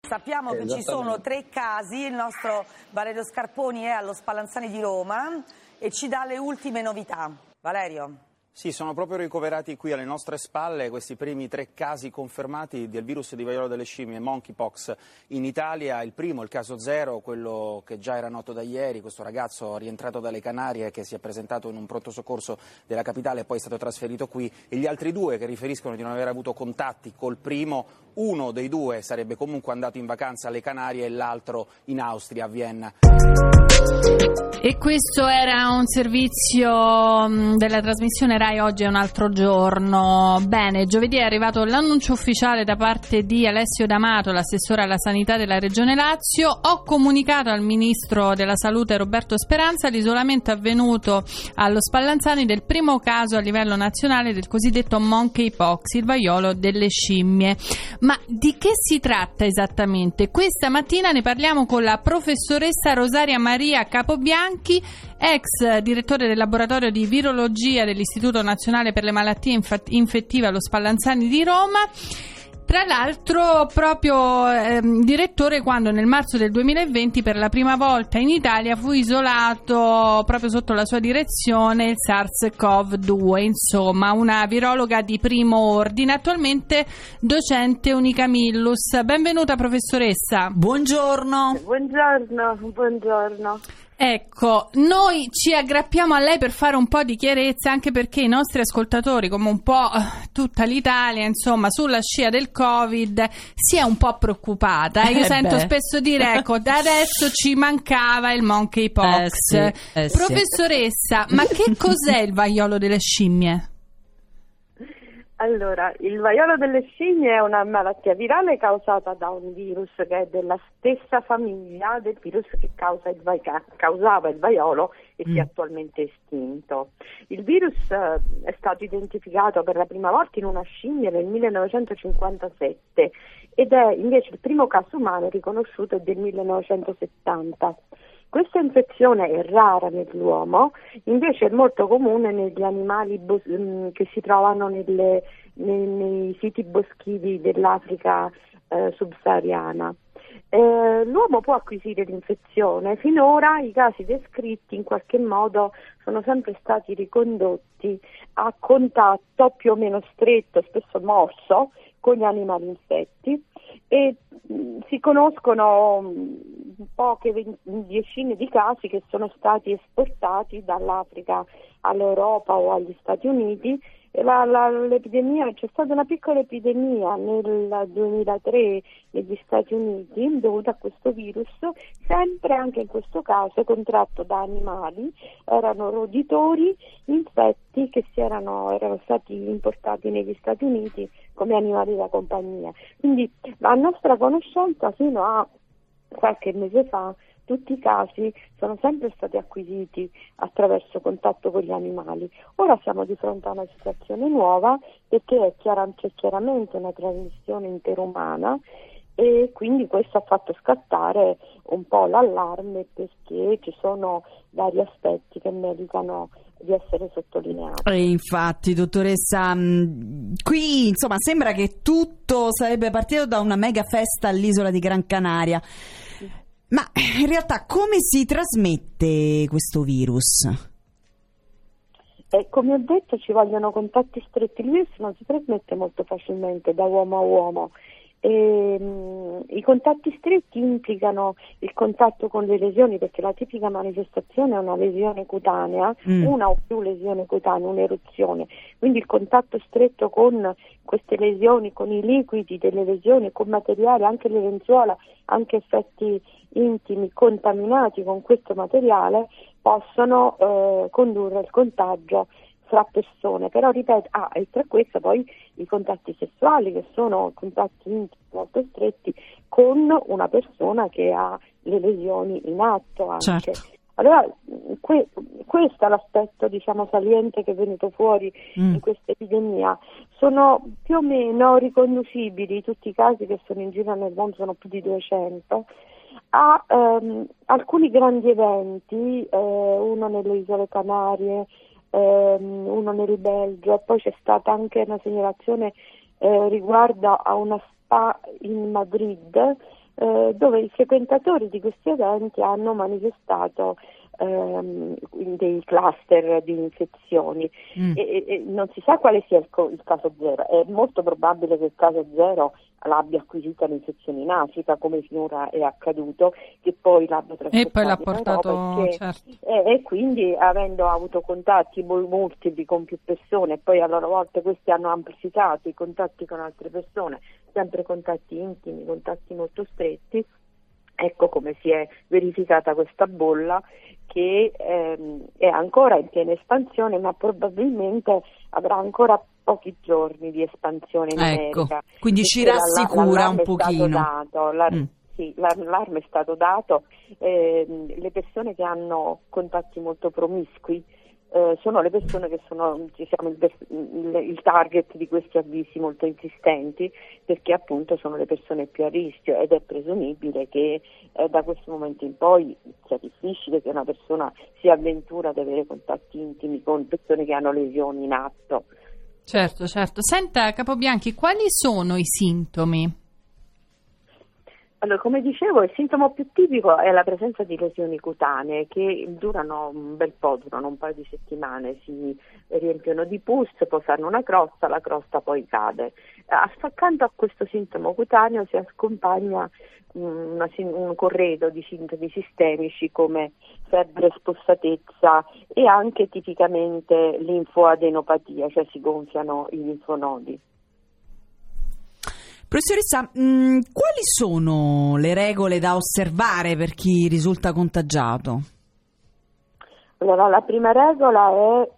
Sappiamo che ci sono 3 casi, il nostro Valerio Scarponi è allo Spallanzani di Roma e ci dà le ultime novità. Valerio. Sì, sono proprio ricoverati qui alle nostre spalle questi primi 3 casi confermati del virus di vaiolo delle scimmie, monkeypox, in Italia. Il primo, il caso 0, quello che già era noto da ieri, questo ragazzo rientrato dalle Canarie che si è presentato in un pronto soccorso della capitale e poi è stato trasferito qui, e gli altri 2 che riferiscono di non aver avuto contatti col primo. Uno dei 2 sarebbe comunque andato in vacanza alle Canarie e l'altro in Austria, a Vienna. E questo era un servizio della trasmissione Rai Oggi è un altro giorno. Bene, giovedì è arrivato l'annuncio ufficiale da parte di Alessio D'Amato, l'assessore alla sanità della Regione Lazio. Ho comunicato al ministro della salute Roberto Speranza l'isolamento avvenuto allo Spallanzani del primo caso a livello nazionale del cosiddetto monkeypox, il vaiolo delle scimmie. Ma di che si tratta esattamente? Questa mattina ne parliamo con la professoressa Rosaria Maria Capobianchi, ex direttore del laboratorio di virologia dell'Istituto Nazionale per le Malattie Infettive allo Spallanzani di Roma. Tra l'altro proprio direttore quando nel marzo del 2020 per la prima volta in Italia fu isolato proprio sotto la sua direzione il SARS-CoV-2, insomma una virologa di primo ordine, attualmente docente Unicamillus. Benvenuta professoressa. Buongiorno. Buongiorno. Ecco, noi ci aggrappiamo a lei per fare un po' di chiarezza, anche perché i nostri ascoltatori, come un po' tutta l'Italia, insomma, sulla scia del Covid, si è un po' preoccupata. Io sento spesso dire, ecco, da adesso ci mancava il monkeypox. Professoressa, ma che cos'è il vaiolo delle scimmie? Allora, il vaiolo delle scimmie è una malattia virale causata da un virus che è della stessa famiglia del virus che causava il vaiolo e che è attualmente estinto. Il virus è stato identificato per la prima volta in una scimmia nel 1957 ed è invece il primo caso umano riconosciuto è del 1970. Questa infezione è rara nell'uomo, invece è molto comune negli animali che si trovano nei siti boschivi dell'Africa subsahariana. L'uomo può acquisire l'infezione. Finora i casi descritti in qualche modo sono sempre stati ricondotti a contatto più o meno stretto, spesso morso, con gli animali infetti e si conoscono poche decine di casi che sono stati esportati dall'Africa all'Europa o agli Stati Uniti. L'epidemia, c'è stata una piccola epidemia nel 2003 negli Stati Uniti dovuta a questo virus, sempre anche in questo caso contratto da animali, erano roditori infetti che erano stati importati negli Stati Uniti come animali da compagnia. Quindi la nostra conoscenza fino a qualche mese fa tutti i casi sono sempre stati acquisiti attraverso contatto con gli animali. Ora siamo di fronte a una situazione nuova perché c'è chiaramente una trasmissione interumana e quindi questo ha fatto scattare un po' l'allarme perché ci sono vari aspetti che meritano di essere sottolineati. E infatti, dottoressa, qui insomma sembra che tutto sarebbe partito da una mega festa all'isola di Gran Canaria. Ma in realtà come si trasmette questo virus? Come ho detto ci vogliono contatti stretti, il virus non si trasmette molto facilmente da uomo a uomo. I contatti stretti implicano il contatto con le lesioni perché la tipica manifestazione è una lesione cutanea, una o più lesioni cutanee, un'eruzione, quindi il contatto stretto con queste lesioni, con i liquidi delle lesioni, con materiale, anche le lenzuola, anche effetti intimi contaminati con questo materiale possono condurre al contagio fra persone, però ripeto, e tra questo poi i contatti sessuali che sono contatti intimi molto stretti con una persona che ha le lesioni in atto anche. Certo. Allora questo è l'aspetto saliente che è venuto fuori in questa epidemia. Sono più o meno riconducibili tutti i casi che sono in giro nel mondo, sono più di 200, a alcuni grandi eventi, uno nelle Isole Canarie, uno nel Belgio, poi c'è stata anche una segnalazione riguardo a una spa in Madrid dove i frequentatori di questi eventi hanno manifestato dei cluster di infezioni e non si sa quale sia il caso zero. È molto probabile che il caso zero l'abbia acquisita l'infezione in Africa, come finora è accaduto, che poi l'abbia trasportata e poi l'ha in portato, Europa, certo. E quindi, avendo avuto contatti multipli con più persone, e poi a loro volta questi hanno amplificato i contatti con altre persone, sempre contatti intimi, contatti molto stretti. Ecco come si è verificata questa bolla, che è ancora in piena espansione, ma probabilmente avrà ancora pochi giorni di espansione in America. Quindi ci rassicura un pochino. L'allarme è stato dato. Le persone che hanno contatti molto promiscui sono le persone che sono, diciamo, il target di questi avvisi molto insistenti, perché appunto sono le persone più a rischio, ed è presumibile che da questo momento in poi sia difficile che una persona si avventura ad avere contatti intimi con persone che hanno lesioni in atto. Certo. Senta, Capobianchi, quali sono i sintomi? Allora, come dicevo, il sintomo più tipico è la presenza di lesioni cutanee che durano un bel po', durano un paio di settimane, si riempiono di pus, poi fanno una crosta, la crosta poi cade. Accanto a questo sintomo cutaneo si accompagna un corredo di sintomi sistemici come febbre, spossatezza e anche tipicamente linfoadenopatia, cioè si gonfiano i linfonodi. Professoressa, quali sono le regole da osservare per chi risulta contagiato? Allora, la prima regola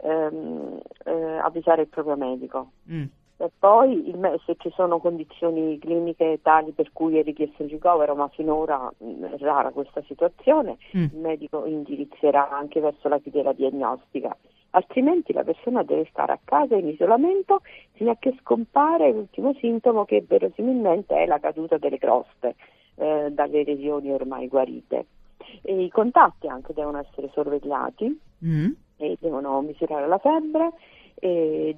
è avvisare il proprio medico. E poi se ci sono condizioni cliniche tali per cui è richiesto il ricovero, ma finora è rara questa situazione, il medico indirizzerà anche verso la filiera diagnostica. Altrimenti la persona deve stare a casa in isolamento fino a che scompare l'ultimo sintomo, che verosimilmente è la caduta delle croste dalle lesioni ormai guarite. E i contatti anche devono essere sorvegliati e devono misurare la febbre e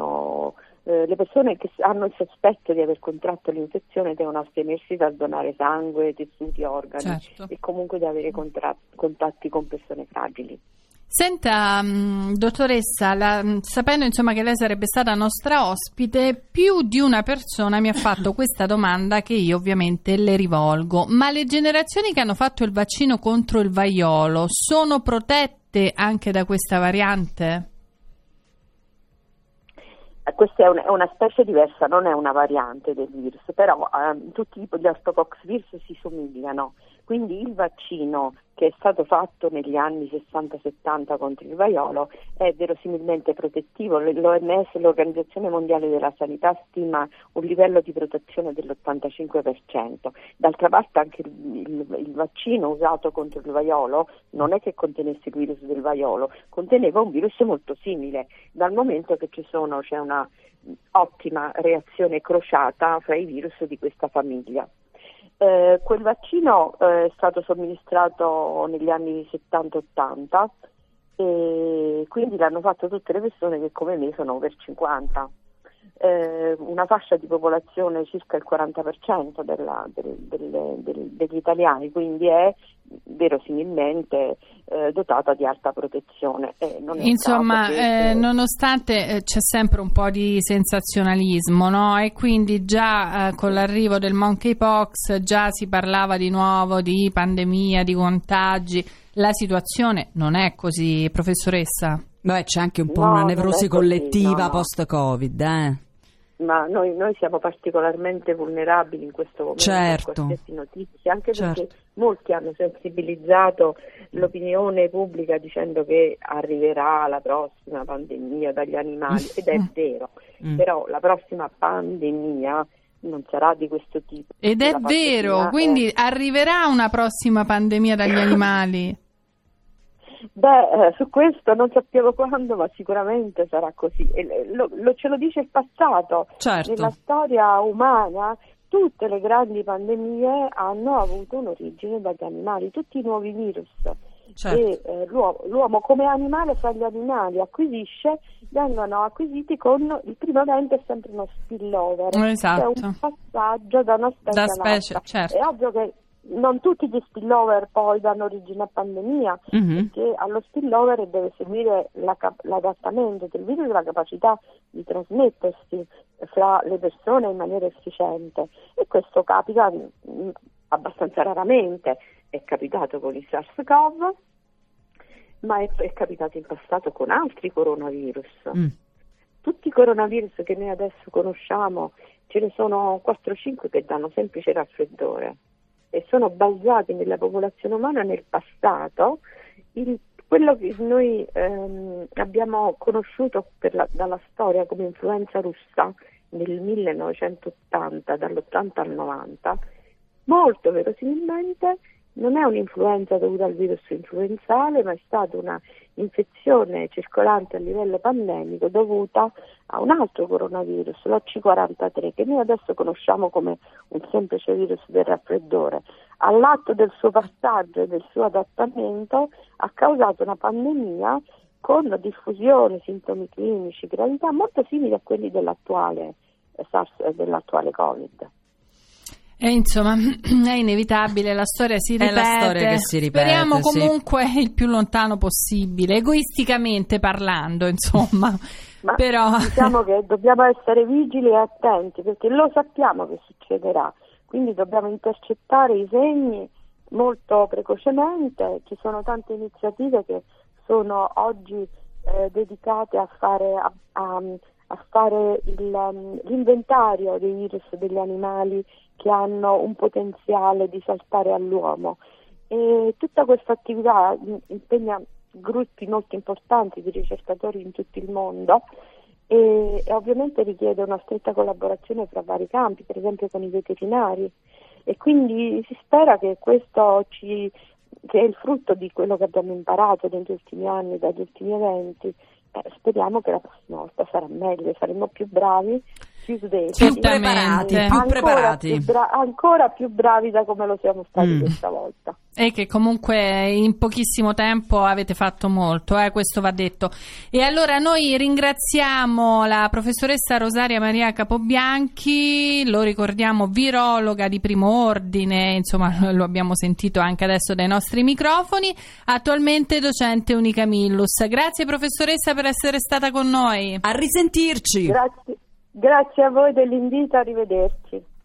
le persone che hanno il sospetto di aver contratto l'infezione devono astenersi dal donare sangue, tessuti, organi, certo, e comunque di avere contatti con persone fragili. Senta, dottoressa, sapendo insomma che lei sarebbe stata nostra ospite, più di una persona mi ha fatto questa domanda che io ovviamente le rivolgo: ma le generazioni che hanno fatto il vaccino contro il vaiolo sono protette anche da questa variante? Questa è una specie diversa, non è una variante del virus, però tutti gli ortopox virus si somigliano, quindi il vaccino che è stato fatto negli anni 60-70 contro il vaiolo è verosimilmente protettivo. L'OMS, l'Organizzazione Mondiale della Sanità, stima un livello di protezione dell'85%. D'altra parte anche il vaccino usato contro il vaiolo non è che contenesse il virus del vaiolo, conteneva un virus molto simile, dal momento che c'è una ottima reazione crociata fra i virus di questa famiglia. Quel vaccino è stato somministrato negli anni 70-80 e quindi l'hanno fatto tutte le persone che come me sono over 50, una fascia di popolazione circa il 40% degli italiani, quindi è verosimilmente dotata di alta protezione. Insomma, nonostante c'è sempre un po' di sensazionalismo, no? E quindi già con l'arrivo del monkeypox già si parlava di nuovo di pandemia, di contagi. La situazione non è così, professoressa? Beh, c'è anche un po' una nevrosi collettiva post-Covid, Ma noi siamo particolarmente vulnerabili in questo momento, certo, a qualsiasi notizia, anche perché molti hanno sensibilizzato l'opinione pubblica dicendo che arriverà la prossima pandemia dagli animali, ed è vero, però la prossima pandemia non sarà di questo tipo. Ed è vero, quindi arriverà una prossima pandemia dagli animali? Su questo non sappiamo quando, ma sicuramente sarà così. Ce lo dice il passato. Certo. Nella storia umana tutte le grandi pandemie hanno avuto un'origine dagli animali, tutti i nuovi virus Certo. e l'uomo come animale fra gli animali vengono acquisiti con il primo evento è sempre uno spillover, Esatto. cioè un passaggio da una specie all'altra. Certo. È ovvio che non tutti gli spillover poi danno origine a pandemia, perché allo spillover deve seguire l'adattamento del virus e la capacità di trasmettersi fra le persone in maniera efficiente, e questo capita abbastanza raramente. È capitato con il SARS-CoV, ma è capitato in passato con altri coronavirus. Tutti i coronavirus che noi adesso conosciamo, ce ne sono 4-5 che danno semplice raffreddore e sono basati nella popolazione umana nel passato. Quello che noi abbiamo conosciuto dalla storia come influenza russa nel 1980, dall'80 al 90, molto verosimilmente non è un'influenza dovuta al virus influenzale, ma è stata una infezione circolante a livello pandemico dovuta a un altro coronavirus, l'OC43, che noi adesso conosciamo come un semplice virus del raffreddore. All'atto del suo passaggio e del suo adattamento ha causato una pandemia con diffusione, sintomi clinici, gravità molto simili a quelli dell'attuale SARS, dell'attuale Covid. E insomma, è inevitabile, la storia si ripete. È la storia che si ripete. Speriamo comunque il più lontano possibile, egoisticamente parlando, insomma. Ma però diciamo che dobbiamo essere vigili e attenti, perché lo sappiamo che succederà, quindi dobbiamo intercettare i segni molto precocemente. Ci sono tante iniziative che sono oggi dedicate a fare l'inventario dei virus degli animali che hanno un potenziale di saltare all'uomo, e tutta questa attività impegna gruppi molto importanti di ricercatori in tutto il mondo e ovviamente richiede una stretta collaborazione fra vari campi, per esempio con i veterinari, e quindi si spera che questo che è il frutto di quello che abbiamo imparato negli ultimi anni, dagli ultimi eventi. Speriamo che la prossima volta sarà meglio, saremo più bravi, più svegli, più preparati, ancora più bravi da come lo siamo stati questa volta. E che comunque in pochissimo tempo avete fatto molto, questo va detto. E allora noi ringraziamo la professoressa Rosaria Maria Capobianchi, lo ricordiamo virologa di primo ordine, insomma lo abbiamo sentito anche adesso dai nostri microfoni, attualmente docente Unicamillus. Grazie professoressa per essere stata con noi. A risentirci. Grazie a voi dell'invito, arrivederci.